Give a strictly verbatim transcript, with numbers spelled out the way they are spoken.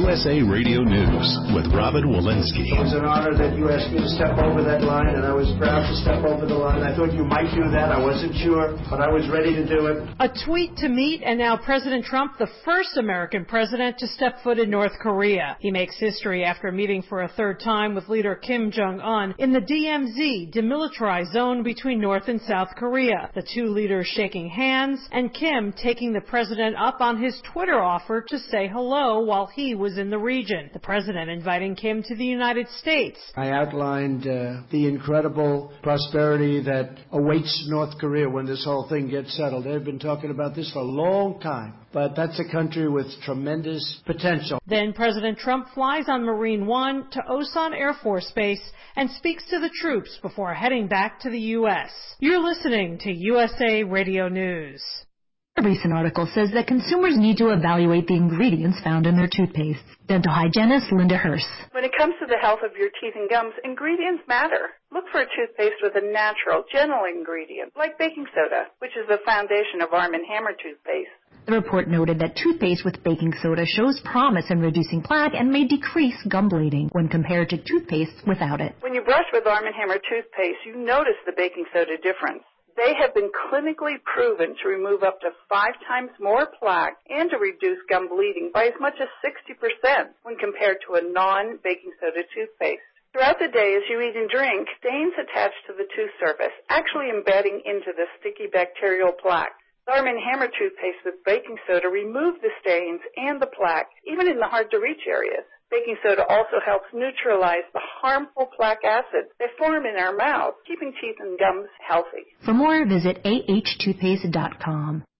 U S A Radio News with Robin Walensky. It was an honor that you asked me to step over that line, and I was proud to step over the line. I thought you might do that. I wasn't sure, but I was ready to do it. A tweet to meet, and now President Trump, the first American president to step foot in North Korea. He makes history after meeting for a third time with leader Kim Jong-un in the D M Z, demilitarized zone between North and South Korea. The two leaders shaking hands, and Kim taking the president up on his Twitter offer to say hello while he was in the region. The president inviting Kim to the United States. I outlined uh, the incredible prosperity that awaits North Korea when this whole thing gets settled. They've been talking about this for a long time, but that's a country with tremendous potential. Then President Trump flies on Marine One to Osan Air Force Base and speaks to the troops before heading back to the U S. You're listening to U S A Radio News. A recent article says that consumers need to evaluate the ingredients found in their toothpaste. Dental hygienist Linda Hurst. When it comes to the health of your teeth and gums, ingredients matter. Look for a toothpaste with a natural, gentle ingredient, like baking soda, which is the foundation of Arm and Hammer toothpaste. The report noted that toothpaste with baking soda shows promise in reducing plaque and may decrease gum bleeding when compared to toothpaste without it. When you brush with Arm and Hammer toothpaste, you notice the baking soda difference. They have been clinically proven to remove up to five times more plaque and to reduce gum bleeding by as much as sixty percent when compared to a non-baking soda toothpaste. Throughout the day, as you eat and drink, stains attach to the tooth surface, actually embedding into the sticky bacterial plaque. Arm and Hammer toothpaste with baking soda remove the stains and the plaque, even in the hard-to-reach areas. Baking soda also helps neutralize the harmful plaque acids that form in our mouth, keeping teeth and gums healthy. For more, visit A H toothpaste dot com.